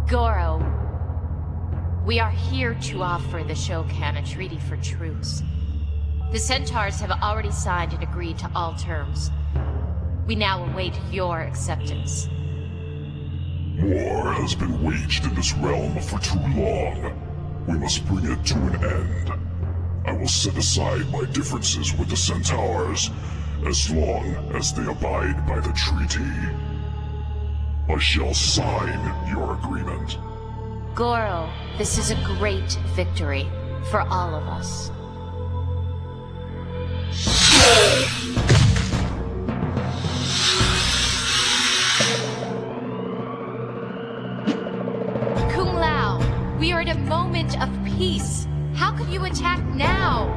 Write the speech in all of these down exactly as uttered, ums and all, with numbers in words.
Goro, we are here to offer the Shokan a treaty for truce. The Centaurs have already signed and agreed to all terms. We now await your acceptance. War has been waged in this realm for too long. We must bring it to an end. I will set aside my differences with the Centaurs, as long as they abide by the treaty. I shall sign your agreement. Goro, this is a great victory for all of us. Kung Lao, we are at a moment of peace. How could you attack now?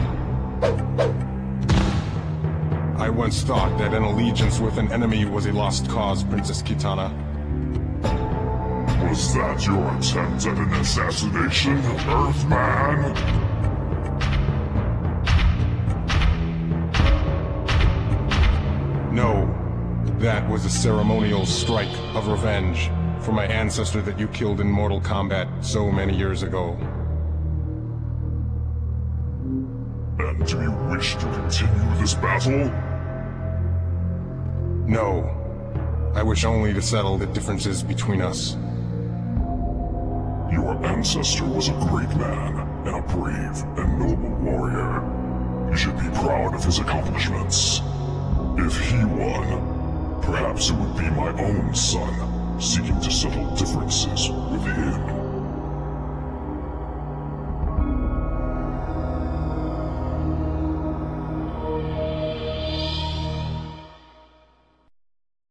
I once thought that an allegiance with an enemy was a lost cause, Princess Kitana. Was that your attempt at an assassination, Earthman? No, that was a ceremonial strike of revenge for my ancestor that you killed in Mortal Kombat so many years ago. And do you wish to continue this battle? No. I wish only to settle the differences between us. Your ancestor was a great man, and a brave and noble warrior. You should be proud of his accomplishments. If he won, perhaps it would be my own son, seeking to settle differences with him.